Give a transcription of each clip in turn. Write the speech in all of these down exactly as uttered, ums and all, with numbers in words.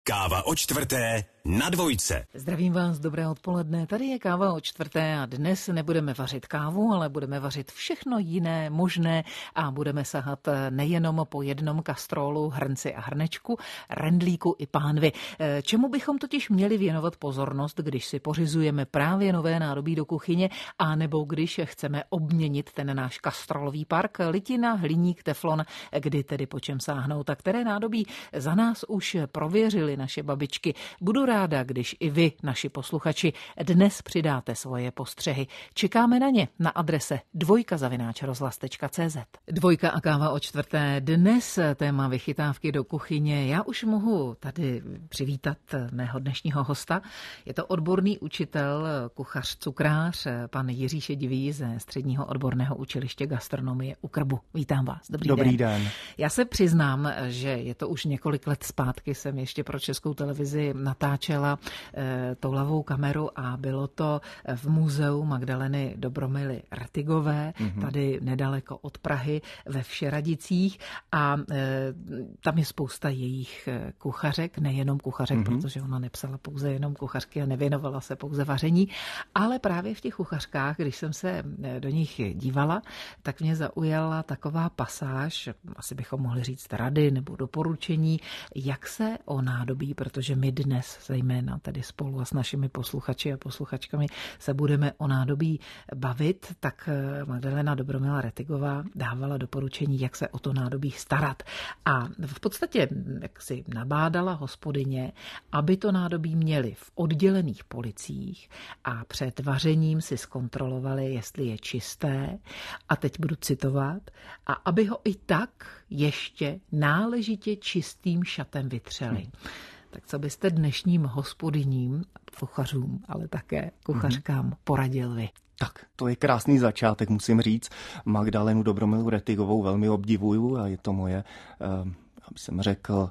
Káva o čtvrté na dvojce. Zdravím vás, dobré odpoledne. Tady je káva o čtvrté a dnes nebudeme vařit kávu, ale budeme vařit všechno jiné možné a budeme sahat nejenom po jednom kastrolu, hrnci a hrnečku, rendlíku i pánvi. Čemu bychom totiž měli věnovat pozornost, když si pořizujeme právě nové nádobí do kuchyně, a nebo když chceme obměnit ten náš kastrolový park, litina, hliník, teflon, kdy tedy po čem sáhnout, a které nádobí za nás už prověřili naše babičky. Budu ráda, když i vy, naši posluchači, dnes přidáte svoje postřehy. Čekáme na ně na adrese dvojka zavináč rozhlas tečka cé zet. Dvojka a káva o čtvrté. Dnes téma vychytávky do kuchyně. Já už mohu tady přivítat mého dnešního hosta. Je to odborný učitel, kuchař, cukrář, pan Jiří Šedivý ze Středního odborného učiliště gastronomie u Krbu. Vítám vás. Dobrý, Dobrý den. den. Já se přiznám, že je to už několik let zpátky, jsem ještě pro Českou televizi natáčela e, toulavou kameru a bylo to v muzeu Magdaleny Dobromily Retygové, mm-hmm. tady nedaleko od Prahy ve Všeradicích, a e, tam je spousta jejich kuchařek, nejenom kuchařek, mm-hmm. protože ona nepsala pouze jenom kuchařky a nevěnovala se pouze vaření, ale právě v těch kuchařkách, když jsem se do nich dívala, tak mě zaujala taková pasáž, asi bychom mohli říct rady nebo doporučení, jak se o nádobí, protože my dnes zejména tady spolu a s našimi posluchači a posluchačkami se budeme o nádobí bavit, tak Magdalena Dobromila Retygová dávala doporučení, jak se o to nádobí starat. A v podstatě jak si nabádala hospodyně, aby to nádobí měli v oddělených policích a před vařením si zkontrolovali, jestli je čisté, a teď budu citovat, a aby ho i tak ještě náležitě čistým šatem vytřeli. Hmm. Tak co byste dnešním hospodyním, kuchařům, ale také kuchařkám mm-hmm. poradil vy? Tak, to je krásný začátek, musím říct. Magdalenu Dobromilu Retygovou velmi obdivuju a je to moje, eh, aby jsem řekl,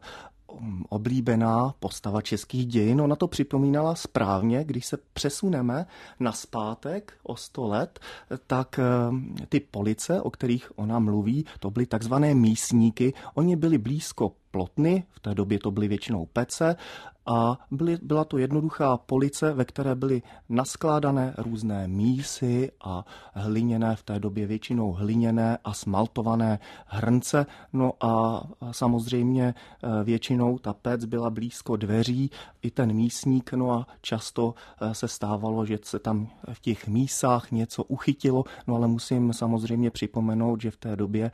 oblíbená postava českých dějin. Ona to připomínala správně, když se přesuneme nazpátek o sto let, tak ty police, o kterých ona mluví, to byly takzvané mísníky. Oni byli blízko plotny, v té době to byly většinou pece, a byly, byla to jednoduchá police, ve které byly naskládané různé mísy a hliněné, v té době většinou hliněné a smaltované hrnce. No a samozřejmě většinou ta pec byla blízko dveří, i ten mísník, no a často se stávalo, že se tam v těch mísách něco uchytilo, no ale musím samozřejmě připomenout, že v té době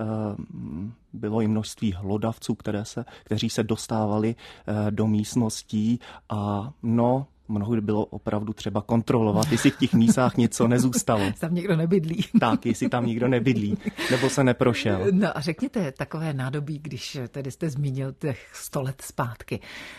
bylo i množství hlodavců, které se, kteří se dostávali do místností a no, mnohdy bylo opravdu třeba kontrolovat, jestli v těch mísách něco nezůstalo. Tam někdo nebydlí. Tak, jestli tam nikdo nebydlí, nebo se neprošel. No a řekněte takové nádobí, když tedy jste zmínil těch sto let zpátky.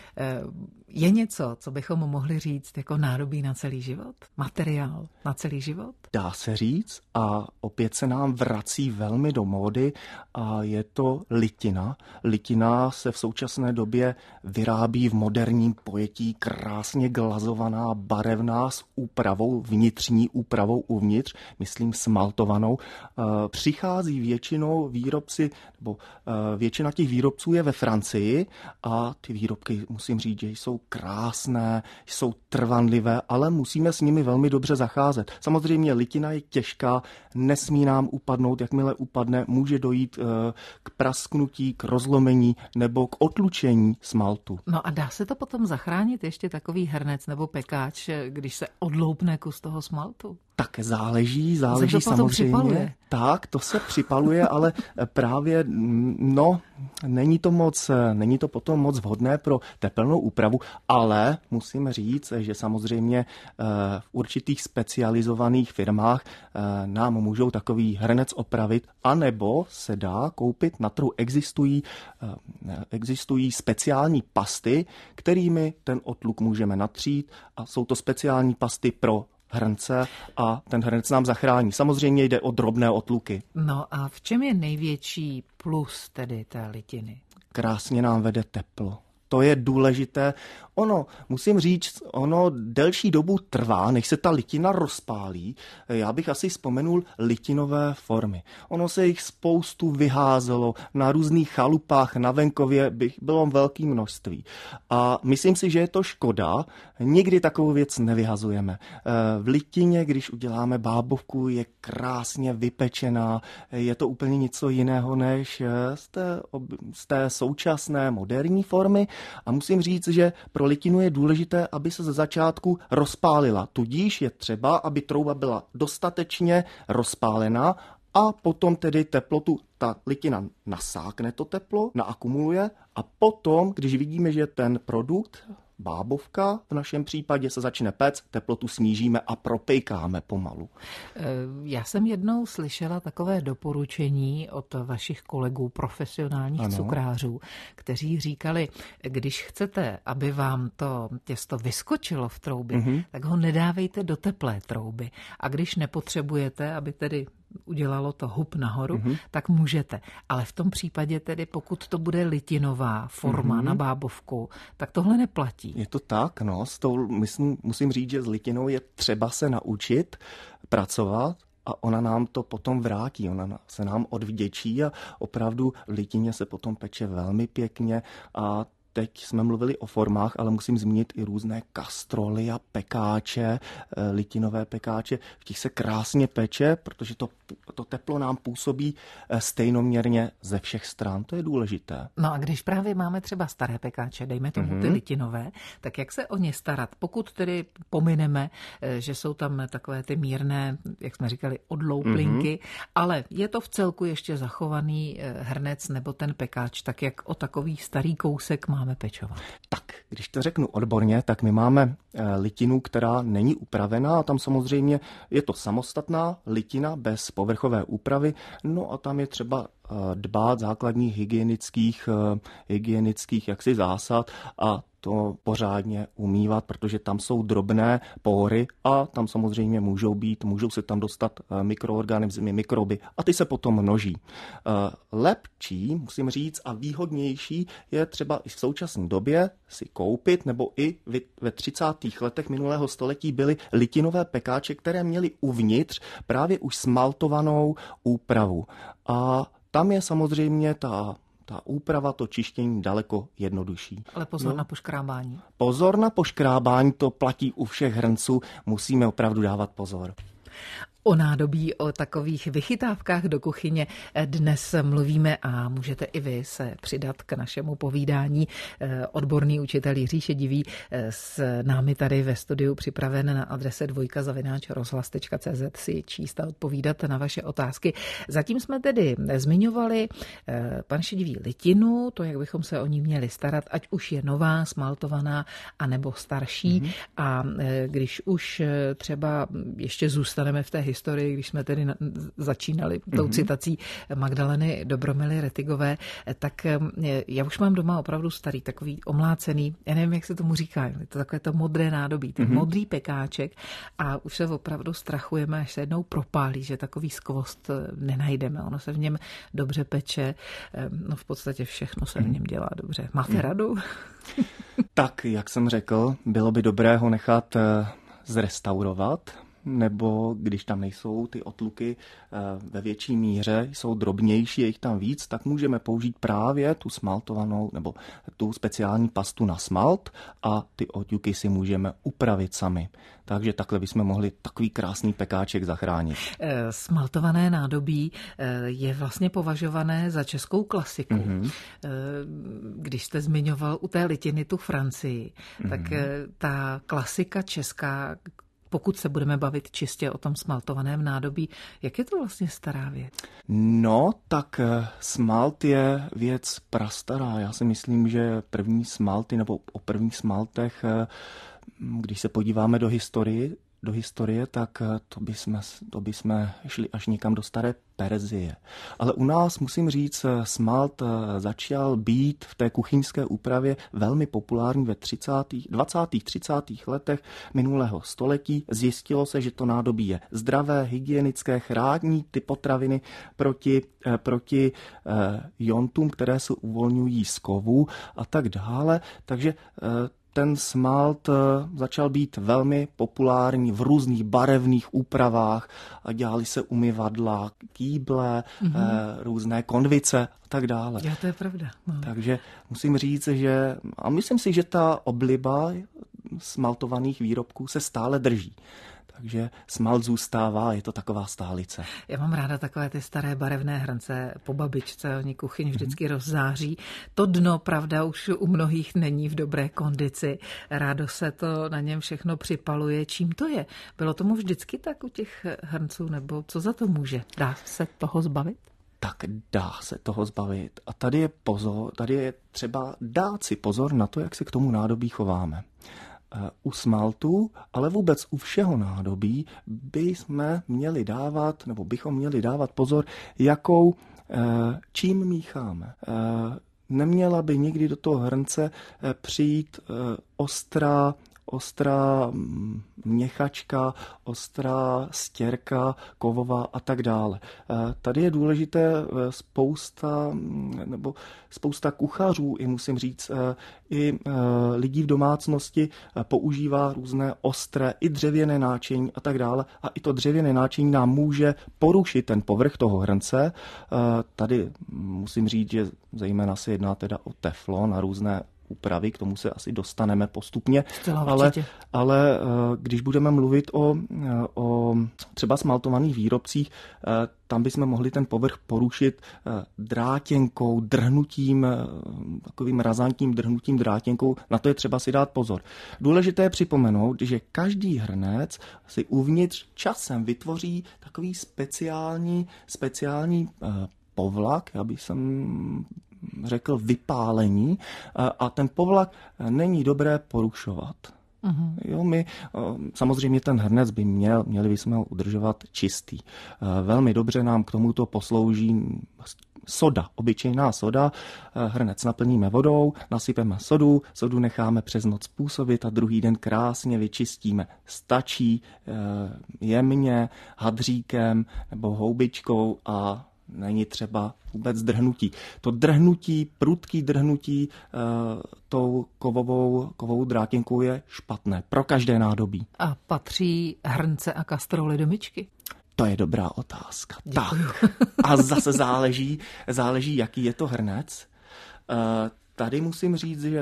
Je něco, co bychom mohli říct jako nádobí na celý život? Materiál na celý život? Dá se říct a opět se nám vrací velmi do módy a je to litina. Litina se v současné době vyrábí v moderním pojetí, krásně glazovaná, barevná, s úpravou, vnitřní úpravou uvnitř, myslím smaltovanou. Přichází většinou výrobci, nebo většina těch výrobců je ve Francii a ty výrobky, musím říct, že jsou krásné, jsou trvanlivé, ale musíme s nimi velmi dobře zacházet. Samozřejmě litina je těžká, nesmí nám upadnout, jakmile upadne, může dojít k prasknutí, k rozlomení nebo k otlučení smaltu. No a dá se to potom zachránit ještě takový hrnec nebo pekáč, když se odloupne kus toho smaltu? Tak záleží, záleží to samozřejmě. Připaluje. Tak, to se připaluje, ale právě, no, není to moc, není to potom moc vhodné pro tepelnou úpravu, ale musím říct, že samozřejmě v určitých specializovaných firmách nám můžou takový hrnec opravit, anebo se dá koupit na trhu. Existují, existují speciální pasty, kterými ten otluk můžeme natřít, a jsou to speciální pasty pro hrnce a ten hrnec nám zachrání. Samozřejmě jde o drobné otluky. No a v čem je největší plus tedy té litiny? Krásně nám vede teplo. To je důležité. Ono, musím říct, ono delší dobu trvá, než se ta litina rozpálí. Já bych asi vzpomenul litinové formy. Ono se jich spoustu vyházelo, na různých chalupách na venkově bych bylo velké množství. A myslím si, že je to škoda, nikdy takovou věc nevyhazujeme. V litině, když uděláme bábovku, je krásně vypečená, je to úplně něco jiného než z té, z té současné moderní formy a musím říct, že pro litinu je důležité, aby se ze začátku rozpálila. Tudíž je třeba, aby trouba byla dostatečně rozpálená a potom tedy teplotu, ta litina nasákne to teplo, naakumuluje a potom, když vidíme, že ten produkt, bábovka v našem případě se začne péct, teplotu snížíme a propejkáme pomalu. Já jsem jednou slyšela takové doporučení od vašich kolegů, profesionálních ano. cukrářů, kteří říkali, když chcete, aby vám to těsto vyskočilo v troubě, mm-hmm. tak ho nedávejte do teplé trouby. A když nepotřebujete, aby tedy udělalo to hub nahoru, mm-hmm. tak můžete. Ale v tom případě tedy, pokud to bude litinová forma mm-hmm. na bábovku, tak tohle neplatí. Je to tak, no. S tou, myslím, musím říct, že s litinou je třeba se naučit pracovat a ona nám to potom vrátí, ona se nám odvděčí a opravdu v litině se potom peče velmi pěkně a teď jsme mluvili o formách, ale musím zmínit i různé kastroly a pekáče, litinové pekáče. V těch se krásně peče, protože to, to teplo nám působí stejnoměrně ze všech stran. To je důležité. No a když právě máme třeba staré pekáče, dejme tomu mm-hmm. ty litinové, tak jak se o ně starat? Pokud tedy pomineme, že jsou tam takové ty mírné, jak jsme říkali, odlouplinky, mm-hmm. ale je to v celku ještě zachovaný hrnec nebo ten pekáč, tak jak o takový starý kousek máme pečovat? Tak, když to řeknu odborně, tak my máme litinu, která není upravená a tam samozřejmě je to samostatná litina bez povrchové úpravy, no a tam je třeba dbát základních hygienických, hygienických jaksi zásad a to pořádně umývat, protože tam jsou drobné pory a tam samozřejmě můžou být, můžou se tam dostat mikroorganismy, mikroby a ty se potom množí. Lepší, musím říct, a výhodnější je třeba i v současné době si koupit, nebo i ve třicátých letech minulého století byly litinové pekáče, které měly uvnitř právě už smaltovanou úpravu. A tam je samozřejmě ta Ta úprava, to čištění daleko jednodušší. Ale pozor no. na poškrábání. Pozor na poškrábání, to platí u všech hrnců, musíme opravdu dávat pozor. O nádobí, o takových vychytávkách do kuchyně dnes mluvíme a můžete i vy se přidat k našemu povídání. Odborný učitel Jiří Šedivý s námi tady ve studiu připraven na adrese dvojka zavináč rozhlas tečka cé zet si číst a odpovídat na vaše otázky. Zatím jsme tedy zmiňovali pan Šedivý litinu, to, jak bychom se o ní měli starat, ať už je nová, smaltovaná, anebo starší. Mm-hmm. A když už třeba ještě zůstaneme v té historii, když jsme tedy začínali tou mm-hmm. citací Magdaleny Dobromily Rettigové, tak já už mám doma opravdu starý, takový omlácený, já nevím, jak se tomu říká, je to takové to modré nádobí, ten mm-hmm. modrý pekáček a už se opravdu strachujeme, až se jednou propálí, že takový skvost nenajdeme. Ono se v něm dobře peče, no v podstatě všechno se v něm dělá dobře. Máte mm. radu? Tak, jak jsem řekl, bylo by dobré ho nechat zrestaurovat, nebo když tam nejsou ty otluky ve větší míře, jsou drobnější, je jich tam víc, tak můžeme použít právě tu smaltovanou nebo tu speciální pastu na smalt a ty oťuky si můžeme upravit sami. Takže takhle bychom mohli takový krásný pekáček zachránit. Smaltované nádobí je vlastně považované za českou klasiku. Mm-hmm. Když jste zmiňoval u té litiny tu Francii, mm-hmm. tak ta klasika česká, pokud se budeme bavit čistě o tom smaltovaném nádobí, jak je to vlastně stará věc? No, tak smalt je věc prastará. Já si myslím, že první smalty nebo o prvních smaltech, když se podíváme do historie, do historie, tak to bychom, to bychom šli až někam do staré Perzie. Ale u nás, musím říct, smalt začal být v té kuchyňské úpravě velmi populární ve třicátých, dvacátých třicátých letech minulého století. Zjistilo se, že to nádobí je zdravé, hygienické, chrání ty potraviny proti, proti jontům, které se uvolňují z kovů a tak dále. Takže ten smalt začal být velmi populární v různých barevných úpravách. Dělali se umyvadla, kýble, mm-hmm. různé konvice a tak dále. Já, to je pravda. No. Takže musím říct, že a myslím si, že ta obliba smaltovaných výrobků se stále drží. Takže smalt zůstává, je to taková stálice. Já mám ráda takové ty staré barevné hrnce po babičce, oni kuchyň vždycky mm-hmm. rozzáří. To dno, pravda, už u mnohých není v dobré kondici. Rádo se to na něm všechno připaluje. Čím to je? Bylo tomu vždycky tak u těch hrnců, nebo co za to může? Dá se toho zbavit? Tak dá se toho zbavit. A tady je pozor, tady je třeba dát si pozor na to, jak se k tomu nádobí chováme. U smaltu, ale vůbec u všeho nádobí bychom měli dávat, nebo bychom měli dávat pozor, jakou, čím mícháme. Neměla by nikdy do toho hrnce přijít ostrá ostrá měchačka, ostrá stěrka, kovová a tak dále. Tady je důležité spousta, nebo spousta kuchařů, i musím říct, i lidí v domácnosti používá různé ostré, i dřevěné náčiní a tak dále. A i to dřevěné náčiní nám může porušit ten povrch toho hrnce. Tady musím říct, že zejména se jedná teda o teflon a různé úpravy, k tomu se asi dostaneme postupně, ale, ale když budeme mluvit o, o třeba smaltovaných výrobcích, tam bychom mohli ten povrch porušit drátěnkou, drhnutím, takovým razantním drhnutím drátěnkou, na to je třeba si dát pozor. Důležité je připomenout, že každý hrnec si uvnitř časem vytvoří takový speciální, speciální povlak, já bych jsem řekl vypálení, a ten povlak není dobré porušovat. Uh-huh. Jo, my, samozřejmě ten hrnec by měl, měli bychom ho udržovat čistý. Velmi dobře nám k tomuto poslouží soda, obyčejná soda. Hrnec naplníme vodou, nasypeme sodu, sodu necháme přes noc působit a druhý den krásně vyčistíme. Stačí jemně, hadříkem nebo houbičkou a není třeba vůbec drhnutí. To drhnutí, prudký drhnutí e, tou kovovou, kovovou drátěnkou je špatné pro každé nádobí. A patří hrnce a kastroly do myčky? To je dobrá otázka. Děkuju. Tak. A zase záleží, záleží, jaký je to hrnec. E, tady musím říct, že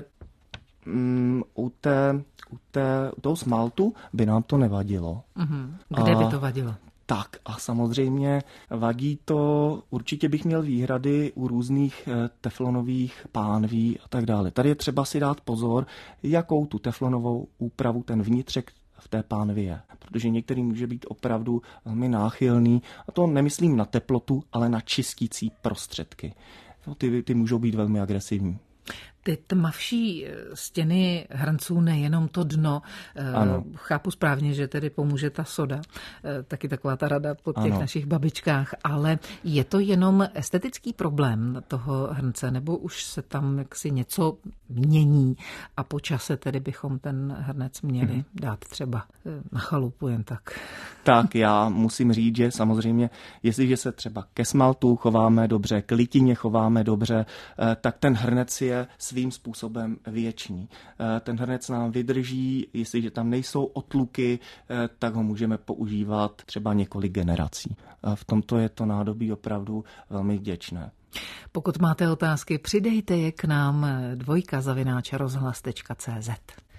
mm, u, té, u, té, u toho smaltu by nám to nevadilo. Mm-hmm. Kde a... by to vadilo? Tak a samozřejmě vadí to, určitě bych měl výhrady u různých teflonových pánví a tak dále. Tady je třeba si dát pozor, jakou tu teflonovou úpravu ten vnitřek v té pánvi je. Protože některý může být opravdu velmi náchylný, a to nemyslím na teplotu, ale na čistící prostředky. Ty, ty můžou být velmi agresivní. Ty tmavší stěny hrnců, nejenom to dno, ano. Chápu správně, že tedy pomůže ta soda, taky taková ta rada po těch ano. našich babičkách, ale je to jenom estetický problém toho hrnce, nebo už se tam jaksi něco mění a po čase tedy bychom ten hrnec měli hmm. dát třeba na chalupu jen tak? Tak já musím říct, že samozřejmě, jestliže se třeba ke smaltu chováme dobře, k litině chováme dobře, tak ten hrnec je svým způsobem věčný. Ten hrnec nám vydrží, jestliže tam nejsou otluky, tak ho můžeme používat třeba několik generací. V tomto je to nádobí opravdu velmi vděčné. Pokud máte otázky, přidejte je k nám dvojka zavináč rozhlas tečka cé zet.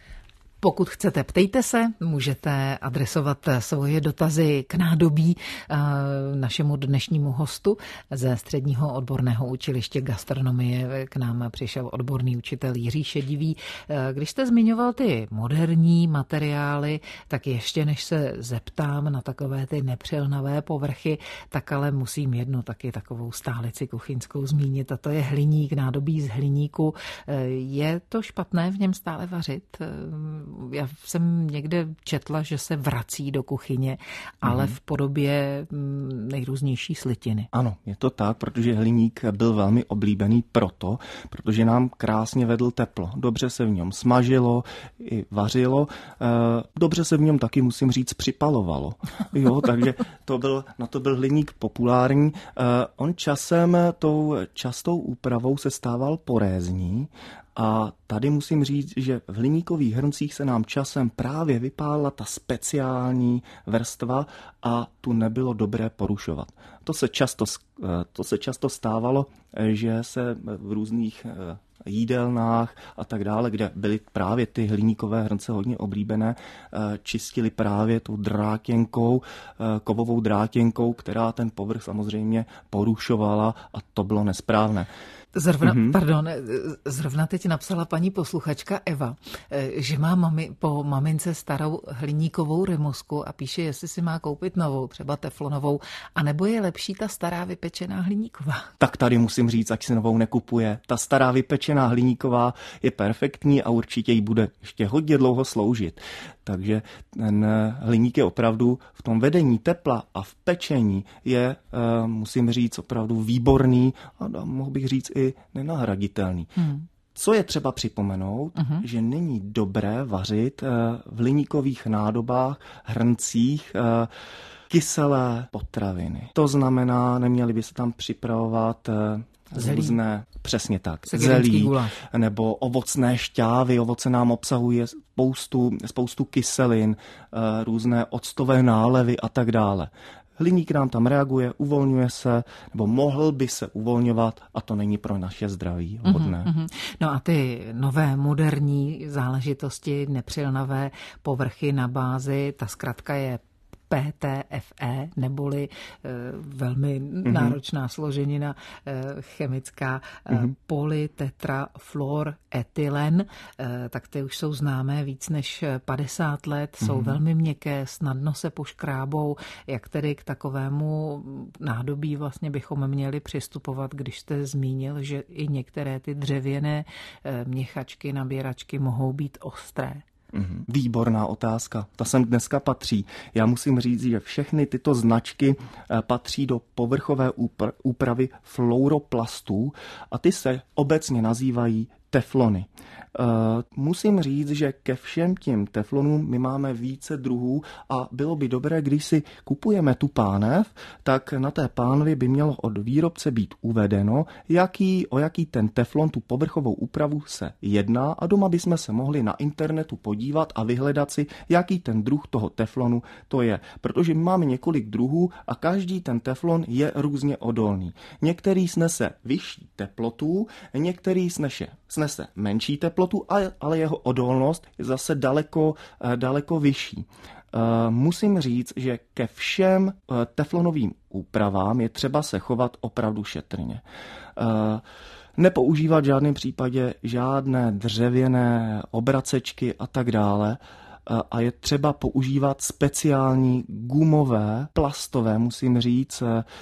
Pokud chcete, ptejte se, můžete adresovat svoje dotazy k nádobí našemu dnešnímu hostu ze Středního odborného učiliště gastronomie. K nám přišel odborný učitel Jiří Šedivý. Když jste zmiňoval ty moderní materiály, tak ještě než se zeptám na takové ty nepřilnavé povrchy, tak ale musím jednu taky takovou stálici kuchyňskou zmínit, a to je hliník, nádobí z hliníku. Je to špatné v něm stále vařit? Já jsem někde četla, že se vrací do kuchyně, ale v podobě nejrůznější slitiny. Ano, je to tak, protože hliník byl velmi oblíbený proto, protože nám krásně vedl teplo. Dobře se v něm smažilo i vařilo. Dobře se v něm taky, musím říct, připalovalo. Jo, takže to byl, na to byl hliník populární. On časem tou častou úpravou se stával porézní A tady musím říct, že v hliníkových hrncích se nám časem právě vypálila ta speciální vrstva a tu nebylo dobré porušovat. To se často, to se často stávalo, že se v různých jídelnách a tak dále, kde byly právě ty hliníkové hrnce hodně oblíbené, čistili právě tou drátěnkou, kovovou drátěnkou, která ten povrch samozřejmě porušovala a to bylo nesprávné. Zrovna, mm-hmm. pardon, zrovna teď napsala paní posluchačka Eva, že má mami, po mamince starou hliníkovou remosku a píše, jestli si má koupit novou, třeba teflonovou, anebo je lepší ta stará vypečená hliníková. Tak tady musím říct, ať si novou nekupuje. Ta stará vypečená hliníková je perfektní a určitě jí bude ještě hodně dlouho sloužit. Takže ten hliník je opravdu v tom vedení tepla a v pečení je, musím říct, opravdu výborný a mohl bych říct i nenahraditelný. Hmm. Co je třeba připomenout, uh-huh. že není dobré vařit v hliníkových nádobách, hrncích, kyselé potraviny. To znamená, neměly by se tam připravovat různé, přesně tak, zelí, nebo ovocné šťávy. Ovoce nám obsahuje spoustu, spoustu kyselin, různé octové nálevy a tak dále. Hliník nám tam reaguje, uvolňuje se, nebo mohl by se uvolňovat a to není pro naše zdraví vhodné. Mm-hmm. No a ty nové moderní záležitosti, nepřilnavé povrchy na bázi, ta zkratka je P T F E, neboli e, velmi mm-hmm. náročná složenina e, chemická e, mm-hmm. polytetrafluoretylen, e, tak ty už jsou známé víc než padesát let, mm-hmm. jsou velmi měkké, snadno se poškrábou, jak tedy k takovému nádobí vlastně bychom měli přistupovat, když jste zmínil, že i některé ty dřevěné e, měchačky, nabíračky mohou být ostré. Výborná otázka, ta sem dneska patří. Já musím říct, že všechny tyto značky patří do povrchové úpravy fluoroplastů a ty se obecně nazývají teflony. Musím říct, že ke všem těm teflonům my máme více druhů a bylo by dobré, když si kupujeme tu pánev, tak na té pánvi by mělo od výrobce být uvedeno, jaký, o jaký ten teflon, tu povrchovou úpravu se jedná a doma bychom se mohli na internetu podívat a vyhledat si, jaký ten druh toho teflonu to je. Protože máme několik druhů a každý ten teflon je různě odolný. Některý snese vyšší teplotu, některý snese, snese menší teplotu, ale jeho odolnost je zase daleko, daleko vyšší. Musím říct, že ke všem teflonovým úpravám je třeba se chovat opravdu šetrně. Nepoužívat v žádném případě žádné dřevěné obracečky a tak dále. A je třeba používat speciální gumové, plastové, musím říct,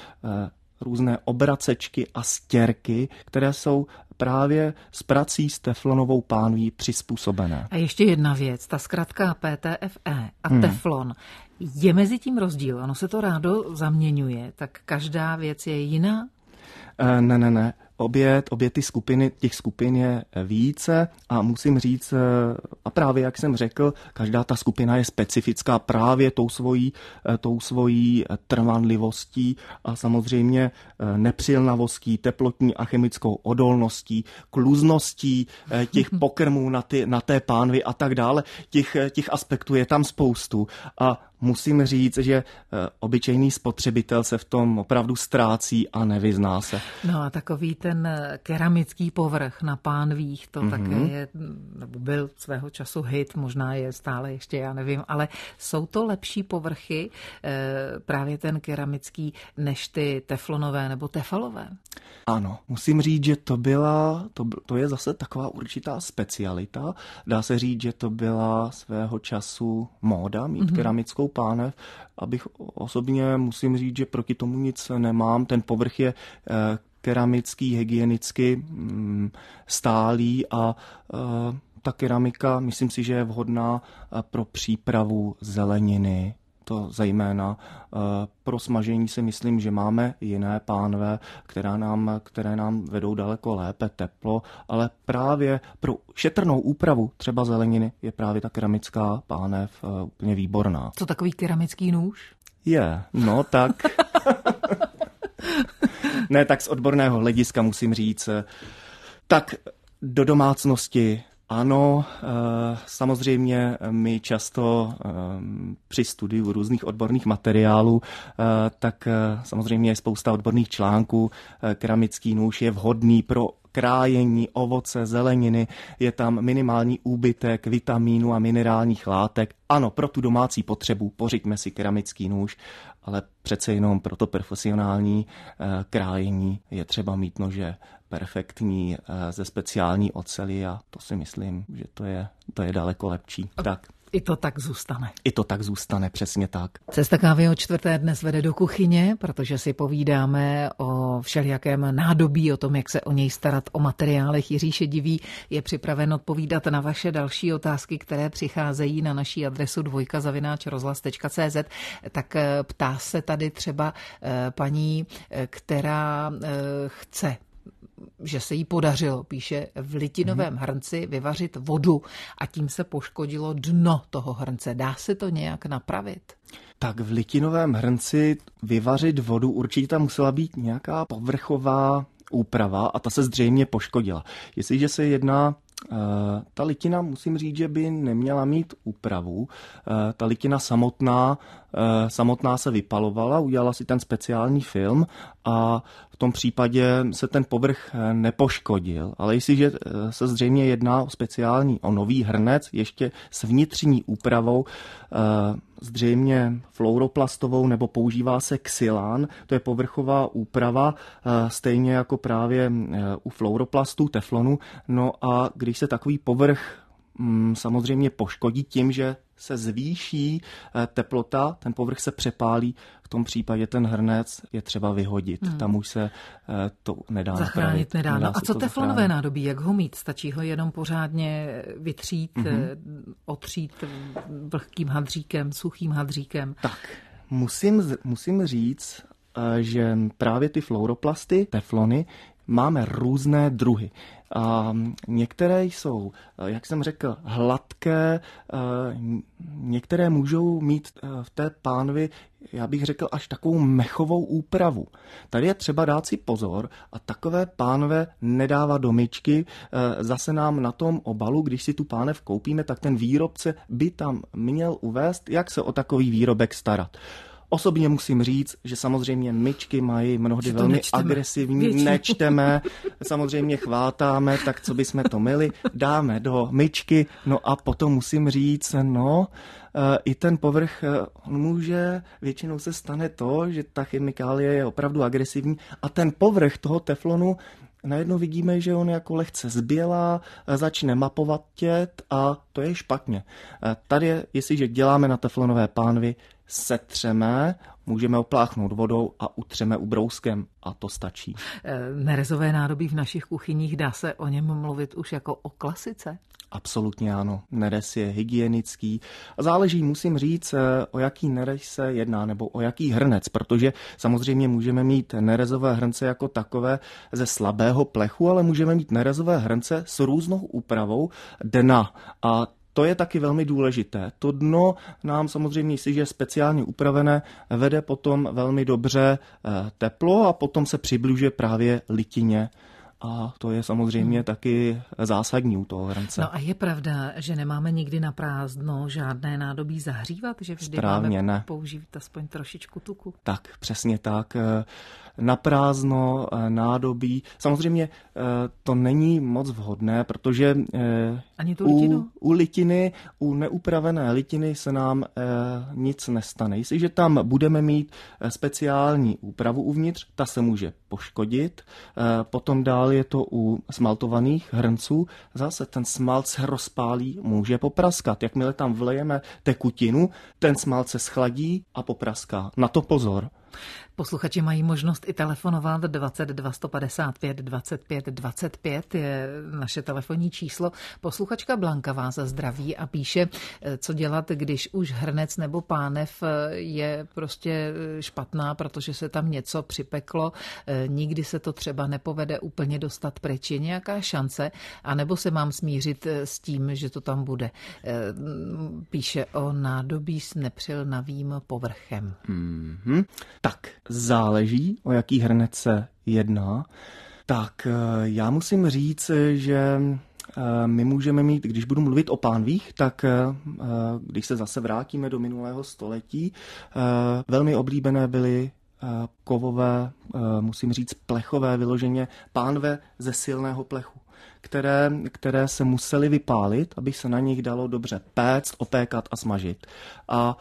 různé obracečky a stěrky, které jsou právě s prací s teflonovou pánví přizpůsobené. A ještě jedna věc, ta zkratka P T F E a hmm. teflon. Je mezi tím rozdíl? Ono se to rádo zaměňuje, tak každá věc je jiná? E, ne, ne, ne. Obě, obě ty skupiny, těch skupin je více a musím říct, a právě jak jsem řekl, každá ta skupina je specifická právě tou svojí, tou svojí trvanlivostí a samozřejmě nepřilnavostí, teplotní a chemickou odolností, kluzností těch pokrmů na, ty, na té pánvi a tak dále. Těch, těch aspektů je tam spoustu a musím říct, že obyčejný spotřebitel se v tom opravdu ztrácí a nevyzná se. No a takový ten keramický povrch na pánvích, to mm-hmm. také je, nebo byl svého času hit, možná je stále ještě, já nevím, ale jsou to lepší povrchy, právě ten keramický, než ty teflonové nebo tefalové? Ano, musím říct, že to byla, to, to je zase taková určitá specialita. Dá se říct, že to byla svého času móda mít mm-hmm. keramickou pánev. Abych osobně musím říct, že proti tomu nic nemám. Ten povrch je eh, keramický, hygienicky mm, stálý a eh, ta keramika, myslím si, že je vhodná pro přípravu zeleniny. To zejména pro smažení si myslím, že máme jiné pánve, které nám, které nám vedou daleko lépe teplo, ale právě pro šetrnou úpravu třeba zeleniny je právě ta keramická pánev úplně výborná. Co takový keramický nůž? Je, no tak. Ne, tak z odborného hlediska musím říct, tak Do domácnosti ano, samozřejmě my často při studiu různých odborných materiálů, tak samozřejmě je spousta odborných článků. Keramický nůž je vhodný pro krájení ovoce, zeleniny, je tam minimální úbytek vitamínů a minerálních látek. Ano, pro tu domácí potřebu pořiďme si keramický nůž, ale přece jenom pro to profesionální krájení je třeba mít nože perfektní ze speciální oceli a to si myslím, že to je, to je daleko lepší. Tak. I to tak zůstane. I to tak zůstane, přesně tak. Cesta kávy o čtvrté dnes vede do kuchyně, protože si povídáme o všelijakém nádobí, o tom, jak se o něj starat, o materiálech. Jiří Šedivý je připraven odpovídat na vaše další otázky, které přicházejí na naší adresu dvojka zavináč rozhlas tečka cé zet. Tak ptá se tady třeba paní, která chce, že se jí podařilo, píše, v litinovém hrnci vyvařit vodu a tím se poškodilo dno toho hrnce. Dá se to nějak napravit? Tak v litinovém hrnci vyvařit vodu určitě tam musela být nějaká povrchová úprava a ta se zřejmě poškodila. Jestliže se jedná ta litina, musím říct, že by neměla mít úpravu. Ta litina samotná, samotná se vypalovala, udělala si ten speciální film a v tom případě se ten povrch nepoškodil. Ale jestliže se zřejmě jedná o speciální, o nový hrnec, ještě s vnitřní úpravou, zřejmě flouroplastovou, nebo používá se xylán, to je povrchová úprava, stejně jako právě u flouroplastů, teflonu. No a když se takový povrch samozřejmě poškodí tím, že se zvýší teplota, ten povrch se přepálí, v tom případě ten hrnec je třeba vyhodit. Hmm. Tam už se to nedá zachránit. Nedá. nedá No a co teflonové zachránit. Nádobí, jak ho mít? Stačí ho jenom pořádně vytřít, mm-hmm. otřít vlhkým hadříkem, suchým hadříkem? Tak, musím, musím říct, že právě ty flouroplasty, teflony, máme různé druhy. A některé jsou, jak jsem řekl, hladké, některé můžou mít v té pánvi, já bych řekl, až takovou mechovou úpravu. Tady je třeba dát si pozor a takové pánve nedávat do myčky. Zase nám na tom obalu, když si tu pánev koupíme, tak ten výrobce by tam měl uvést, jak se o takový výrobek starat. Osobně musím říct, že samozřejmě myčky mají mnohdy velmi nečteme. agresivní, Většinou. nečteme, samozřejmě chvátáme, tak co bychom to myli, dáme do myčky, no a potom musím říct, no, i ten povrch může, většinou se stane to, že ta chemikálie je opravdu agresivní a ten povrch toho teflonu najednou vidíme, že on jako lehce zbělá, začne mapovatět a to je špatně. Tady, je, jestliže děláme na teflonové pánvy, setřeme, můžeme opláchnout vodou a utřeme ubrouskem a to stačí. Nerezové nádobí v našich kuchyních, dá se o něm mluvit už jako o klasice? Absolutně ano. Nerez je hygienický. Záleží, musím říct, o jaký nerez se jedná, nebo o jaký hrnec, protože samozřejmě můžeme mít nerezové hrnce jako takové ze slabého plechu, ale můžeme mít nerezové hrnce s různou úpravou dna. A to je taky velmi důležité. To dno nám samozřejmě, jestliže je speciálně upravené, vede potom velmi dobře teplo a potom se přibližuje právě litině. A to je samozřejmě hmm. taky zásadní u toho hrnce. No a je pravda, že nemáme nikdy na prázdno žádné nádobí zahřívat? Že vždy Správně, máme ne. používat aspoň trošičku tuku? Tak, přesně tak. Na prázdno nádobí. Samozřejmě to není moc vhodné, protože Ani tu litinu? U, u litiny, u neupravené litiny se nám nic nestane. Jestliže tam budeme mít speciální úpravu uvnitř, ta se může poškodit. Potom dál je to u smaltovaných hrnců. Zase ten smalt se rozpálí, může popraskat. Jakmile tam vlejeme tekutinu, ten smalt se schladí a popraská. Na to pozor. Posluchači mají možnost i telefonovat. dvacet dva sto padesát pět dvacet pět dvacet pět je naše telefonní číslo. Posluchačka Blanka vás zdraví a píše, co dělat, když už hrnec nebo pánev je prostě špatná, protože se tam něco připeklo. Nikdy se to třeba nepovede úplně dostat pryč. Je nějaká šance? A nebo se mám smířit s tím, že to tam bude? Píše o nádobí s nepřilnavým povrchem. Mm-hmm. Tak, záleží, o jaký hrnec se jedná. Tak já musím říct, že my můžeme mít, když budu mluvit o pánvích, tak když se zase vrátíme do minulého století, velmi oblíbené byly kovové, musím říct plechové vyloženě, pánve ze silného plechu, které, které se musely vypálit, aby se na nich dalo dobře péct, opékat a smažit. A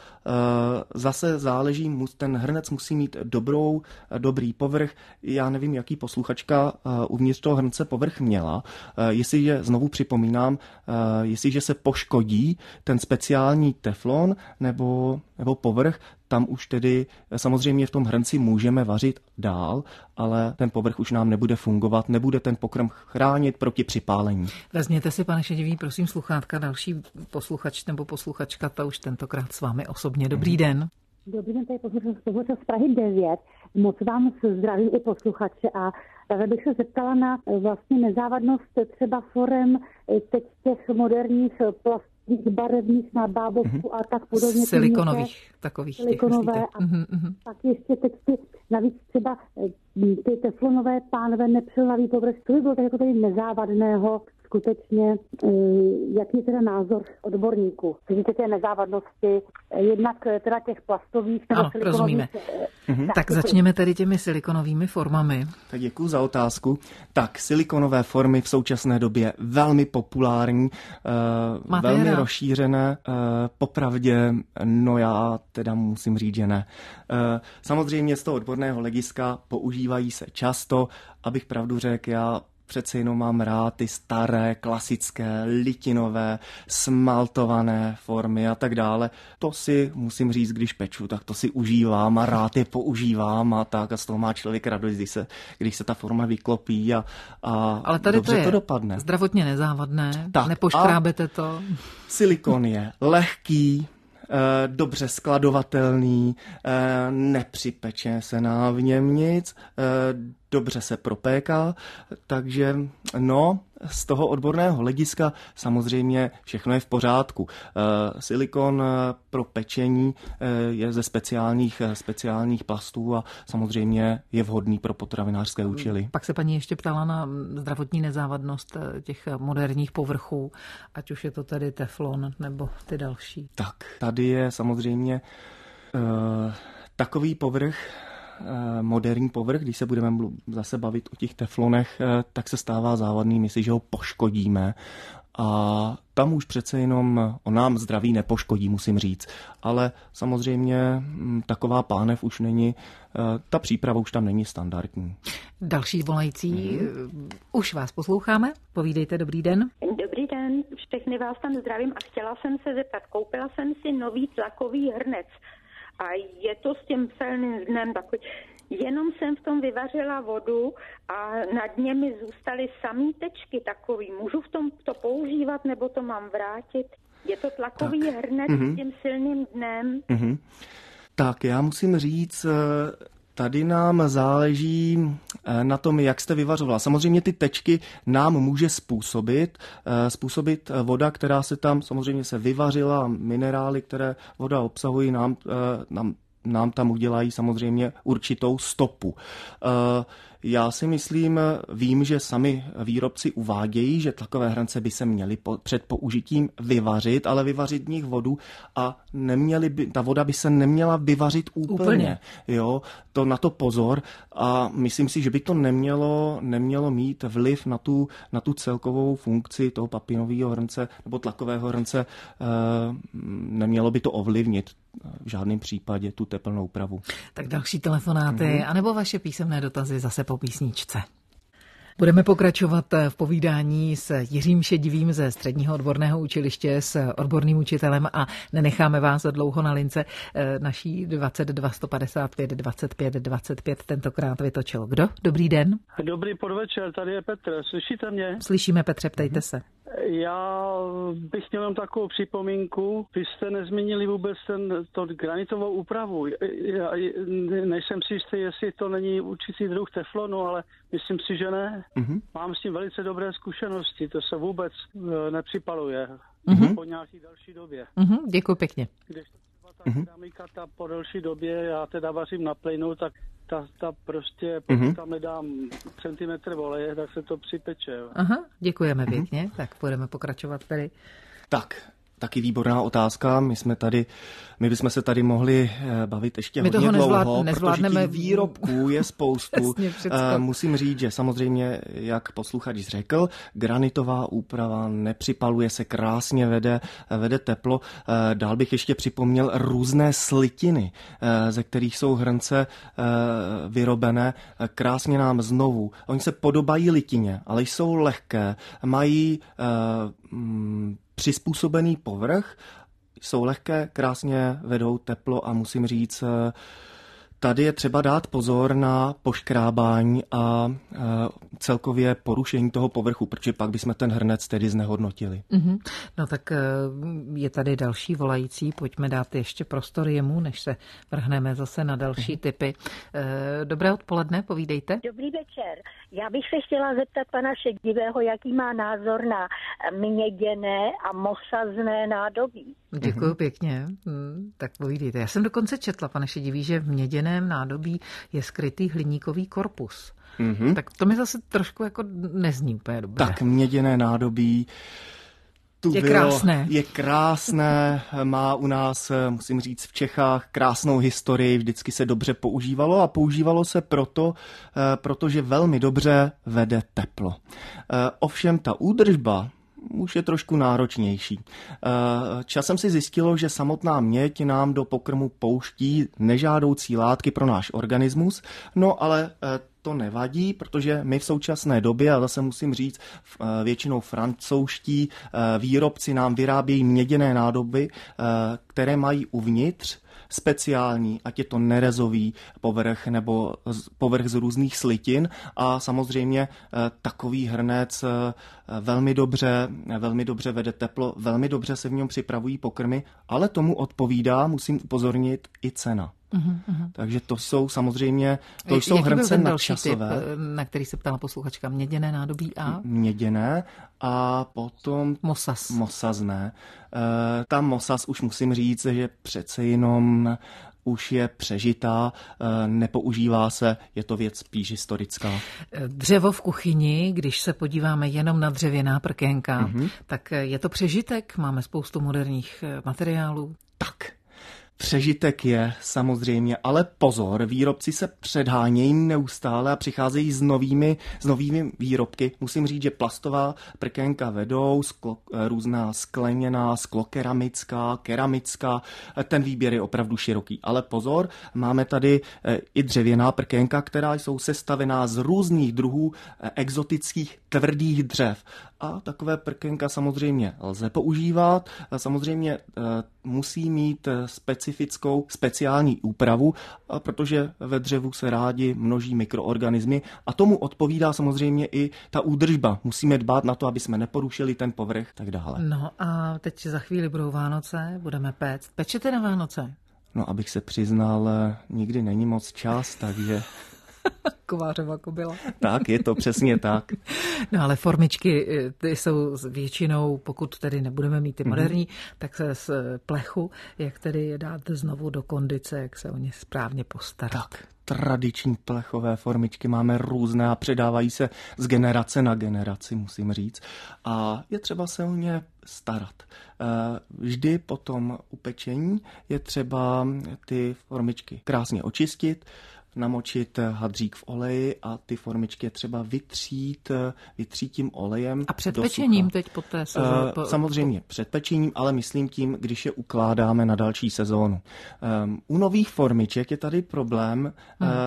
e, zase záleží, ten hrnec musí mít dobrou, dobrý povrch. Já nevím, jaký posluchačka e, uvnitř toho hrnce povrch měla. E, jestliže, znovu připomínám, e, jestliže se poškodí ten speciální teflon nebo, nebo povrch, tam už tedy samozřejmě v tom hrnci můžeme vařit dál, ale ten povrch už nám nebude fungovat, nebude ten pokrm chránit proti připálení. Vezměte si, pane Šedivý, prosím sluchátka, další posluchač nebo posluchačka, ta už tentokrát s vámi osobně. Dobrý den. Dobrý den, tady posluchač z Prahy devět. Moc vám zdravím i posluchače a ráda bych se zeptala na vlastně nezávadnost třeba forem teď těch moderních plastů, barevných na bábovku mm-hmm. a tak podobně. Silikonových takových. Silikonové těch, a mm-hmm. pak ještě teď ty, navíc třeba ty teflonové pánve nepřelhavý povrch, to by bylo tak jako tady nezávadného skutečně, jaký je teda názor odborníků. Vidíte té nezávadnosti, jednak teda těch plastových nebo ano, silikonových. Rozumíme. Mm-hmm. Tak, tak začněme tedy těmi silikonovými formami. Tak děkuji za otázku. Tak, silikonové formy v současné době velmi populární, uh, velmi rád? rozšířené. Uh, popravdě, no já teda musím říct, že ne. Uh, samozřejmě z toho odborného hlediska používají se často, abych pravdu řekl, já přece jenom mám rád ty staré, klasické, litinové, smaltované formy a tak dále. To si, musím říct, když peču, tak to si užívám a rád je používám a tak a z toho má člověk radost, když se, když se ta forma vyklopí a, a ale tady dobře to, je to dopadne. Zdravotně nezávadné, tak, nepoškrábete to. Silikon je lehký, dobře skladovatelný, nepřipeče se nám v něm nic, dobře se propéká, takže no, z toho odborného hlediska samozřejmě všechno je v pořádku. Silikon pro pečení je ze speciálních, speciálních plastů a samozřejmě je vhodný pro potravinářské účely. Pak se paní ještě ptala na zdravotní nezávadnost těch moderních povrchů, ať už je to tedy teflon nebo ty další. Tak, tady je samozřejmě uh, takový povrch, moderní povrch, když se budeme zase bavit o těch teflonech, tak se stává závadným, jestliže ho poškodíme. A tam už přece jenom on nám zdraví nepoškodí, musím říct. Ale samozřejmě taková pánev už není, ta příprava už tam není standardní. Další volající, mm-hmm. už vás posloucháme, povídejte, dobrý den. Dobrý den, všechny vás tam zdravím a chtěla jsem se zeptat, koupila jsem si nový tlakový hrnec. A je to s tím celým dnem takový. Jenom jsem v tom vyvařila vodu a na dně mi zůstaly samý tečky takový. Můžu v tom to používat, nebo to mám vrátit? Je to tlakový tak. hrnec mm-hmm. s tím silným dnem. Mm-hmm. Tak já musím říct, tady nám záleží na tom, jak jste vyvařovala. Samozřejmě ty tečky nám může způsobit, způsobit voda, která se tam samozřejmě se vyvařila, minerály, které voda obsahují, nám, nám, nám tam udělají samozřejmě určitou stopu. Já si myslím, vím, že sami výrobci uvádějí, že tlakové hrnce by se měly po, před použitím vyvařit, ale vyvařit v nich vodu a neměli by, ta voda by se neměla vyvařit úplně. úplně. Jo, to na to pozor a myslím si, že by to nemělo, nemělo mít vliv na tu, na tu celkovou funkci toho papinového hrnce nebo tlakového hrnce. E, nemělo by to ovlivnit v žádném případě tu teplnou úpravu. Tak další telefonáty, mm-hmm. anebo vaše písemné dotazy zase po písničce. Budeme pokračovat v povídání s Jiřím Šedivým ze Středního odborného učiliště, s odborným učitelem a nenecháme vás dlouho na lince. Naší dvacet dva sto padesát pět dvacet pět dvacet pět tentokrát vytočil. Kdo? Dobrý den. Dobrý podvečer, tady je Petr. Slyšíte mě? Slyšíme, Petře, ptejte se. Já bych měl jenom takovou připomínku. Vy jste nezmínili vůbec ten, to granitovou úpravu. Já nejsem si jistý, jestli to není určitý druh teflonu, ale myslím si, že ne. Mm-hmm. Mám s tím velice dobré zkušenosti. To se vůbec nepřipaluje mm-hmm. po nějaký další době. Mm-hmm. Děkuji pěkně. Když to třeba ta keramika ta po delší době, já teda vařím na plynu, tak ta, ta prostě, pokud mm-hmm. tam nedám centimetr oleje, tak se to připeče. Jo. Aha, děkujeme pěkně, mm-hmm. tak budeme pokračovat tady. Tak, taky výborná otázka. My jsme tady, my bychom se tady mohli bavit ještě my hodně toho nezvlád, dlouho, nezvládneme... protože těch výrobků je spoustu. Musím říct, že samozřejmě, jak posluchač řekl, granitová úprava nepřipaluje se, krásně vede, vede teplo. Dál bych ještě připomněl různé slitiny, ze kterých jsou hrnce vyrobené. Krásně nám znovu. Oni se podobají litině, ale jsou lehké, mají mm, přizpůsobený povrch, jsou lehké, krásně vedou teplo a musím říct, tady je třeba dát pozor na poškrábání a celkově porušení toho povrchu, protože pak bychom ten hrnec tedy znehodnotili. Mm-hmm. No tak je tady další volající, pojďme dát ještě prostor jemu, než se vrhneme zase na další mm-hmm. typy. Dobré odpoledne, povídejte. Dobrý večer. Já bych se chtěla zeptat pana Šedivého, jaký má názor na měděné a mosazné nádobí. Děkuju mm-hmm. pěkně. Hmm, tak povídejte. Já jsem dokonce četla, pane Šedivý, že v měděném nádobí je skrytý hliníkový korpus. Mm-hmm. Tak to mi zase trošku jako nezní úplně dobře. Tak měděné nádobí tu je bylo, krásné. Je krásné, má u nás, musím říct, v Čechách krásnou historii, vždycky se dobře používalo a používalo se proto, protože velmi dobře vede teplo. Ovšem ta údržba už je trošku náročnější. Časem si zjistilo, že samotná měď nám do pokrmu pouští nežádoucí látky pro náš organismus, no ale to nevadí, protože my v současné době, a zase musím říct, většinou francouzští výrobci nám vyrábějí měděné nádoby, které mají uvnitř speciální, ať je to nerezový povrch nebo povrch z různých slitin a samozřejmě takový hrnec velmi dobře, velmi dobře vede teplo, velmi dobře se v něm připravují pokrmy, ale tomu odpovídá, musím upozornit, i cena. Uhum, uhum. Takže to jsou samozřejmě, to jsou Jaký hrnce nadčasové. Typ, na který se ptala posluchačka, měděné nádobí a? Měděné a potom mosaz. Mosazné. E, ta mosaz už musím říct, že přece jenom už je přežitá, nepoužívá se, je to věc spíš historická. Dřevo v kuchyni, když se podíváme jenom na dřevěná prkénka, mm-hmm. tak je to přežitek, máme spoustu moderních materiálů. Tak. Přežitek je samozřejmě, ale pozor, výrobci se předhánějí neustále a přicházejí s novými, s novými výrobky. Musím říct, že plastová prkénka vedou, sklo, různá skleněná, sklokeramická, keramická, ten výběr je opravdu široký. Ale pozor, máme tady i dřevěná prkénka, která jsou sestavená z různých druhů exotických tvrdých dřev. A takové prkénka samozřejmě lze používat, samozřejmě musí mít specifickou speciální úpravu, protože ve dřevu se rádi množí mikroorganismy a tomu odpovídá samozřejmě i ta údržba. Musíme dbát na to, aby jsme neporušili ten povrch, tak dále. No a teď za chvíli budou Vánoce, budeme péct. Pečete na Vánoce? No, abych se přiznal, nikdy není moc čas, takže... Kovářova kobyla. Tak, je to přesně tak. No ale formičky, ty jsou většinou, pokud tedy nebudeme mít ty moderní, mm-hmm. tak se z plechu, jak tedy je dát znovu do kondice, jak se o ně správně postarat. Tak, tradiční plechové formičky máme různé a předávají se z generace na generaci, musím říct. A je třeba se o ně starat. Vždy po tom upečení je třeba ty formičky krásně očistit, namočit hadřík v oleji a ty formičky je třeba vytřít, vytřít tím olejem. A před pečením teď poté se... Uh, samozřejmě před pečením, ale myslím tím, když je ukládáme na další sezónu. Um, u nových formiček je tady problém, hmm. uh,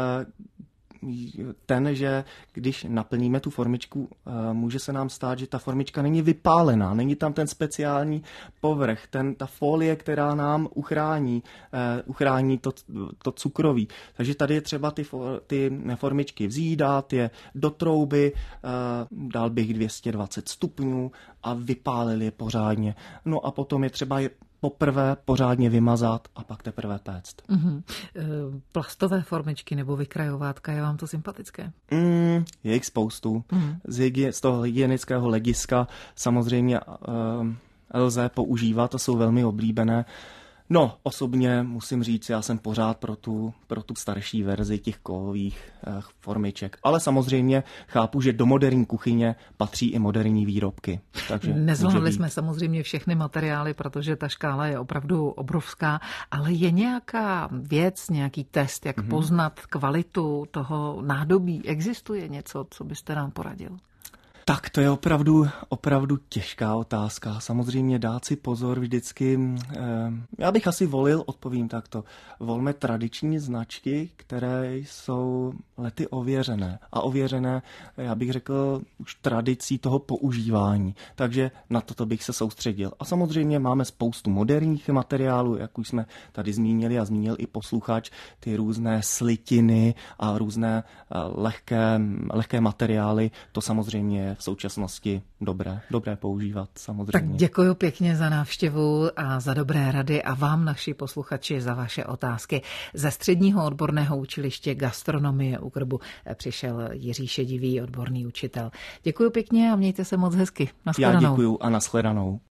ten, že když naplníme tu formičku, může se nám stát, že ta formička není vypálená, není tam ten speciální povrch, ten, ta folie, která nám uchrání, uchrání to, to cukroví. Takže tady je třeba ty, ty formičky vzít, dát je do trouby, dal bych dvě stě dvacet stupňů a vypálil je pořádně. No a potom je třeba je poprvé pořádně vymazat a pak teprve péct. Mm-hmm. Plastové formičky nebo vykrajovátka, je vám to sympatické? Mm, je jich spoustu. Mm. Z, hygie, z toho hygienického hlediska samozřejmě uh, lze používat a jsou velmi oblíbené. No, osobně musím říct, já jsem pořád pro tu, pro tu starší verzi těch kovových eh, formiček. Ale samozřejmě chápu, že do moderní kuchyně patří i moderní výrobky. Takže nezvládli jsme samozřejmě všechny materiály, protože ta škála je opravdu obrovská, ale je nějaká věc, nějaký test, jak mm-hmm. poznat kvalitu toho nádobí? Existuje něco, co byste nám poradil? Tak to je opravdu, opravdu těžká otázka. Samozřejmě dát si pozor vždycky. Eh, já bych asi volil, odpovím takto, volme tradiční značky, které jsou lety ověřené. A ověřené, já bych řekl, už tradicí toho používání. Takže na toto bych se soustředil. A samozřejmě máme spoustu moderních materiálů, jak už jsme tady zmínili a zmínil i posluchač, ty různé slitiny a různé eh, lehké, lehké materiály. To samozřejmě je v současnosti dobré, dobré používat samozřejmě. Tak děkuji pěkně za návštěvu a za dobré rady a vám, naši posluchači, za vaše otázky. Ze Středního odborného učiliště gastronomie u Krbu přišel Jiří Šedivý, odborný učitel. Děkuji pěkně a mějte se moc hezky. Nashledanou. Já děkuji a nashledanou.